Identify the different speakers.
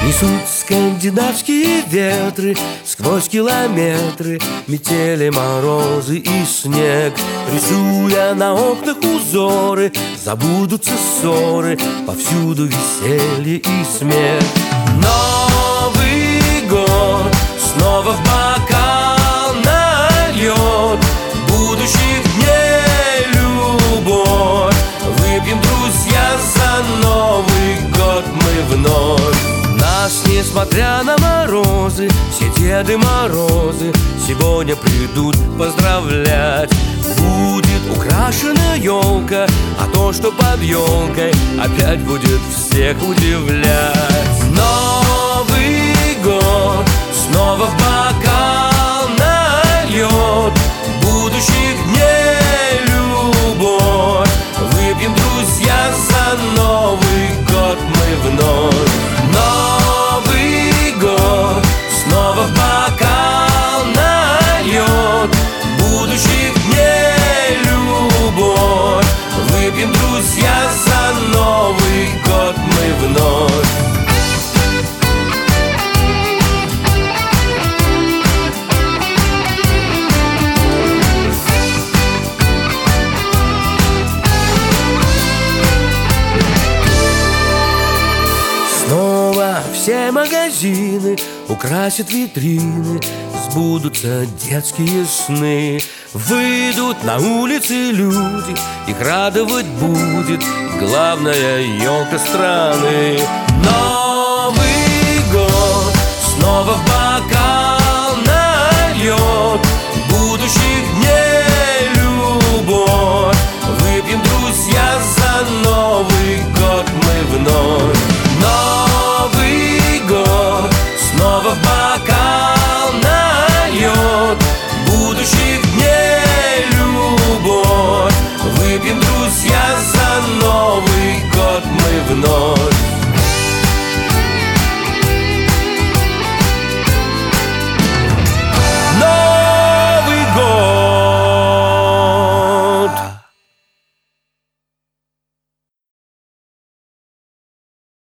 Speaker 1: Несут скандинавские ветры сквозь километры, метели, морозы и снег. Рисуя на окнах узоры, забудутся ссоры, повсюду веселье и смех. Новый год снова в бокал нальет будущих дней любовь. Выпьем, друзья, за Новый год мы вновь. Нас, несмотря на морозы, все Деды Морозы сегодня придут поздравлять. Будет украшена елка, а то, что под елкой, опять будет всех удивлять. Новый год снова в бокал нальет будущих дней любовь. Выпьем, друзья, за Новый год мы вновь. Новый год снова в бокал нальет будущих дней любовь. Выпьем, друзья, за Новый год мы вновь. Снова все магазины украсят витрины, сбудутся детские сны. Выйдут на улицы люди, их радовать будет главная елка страны.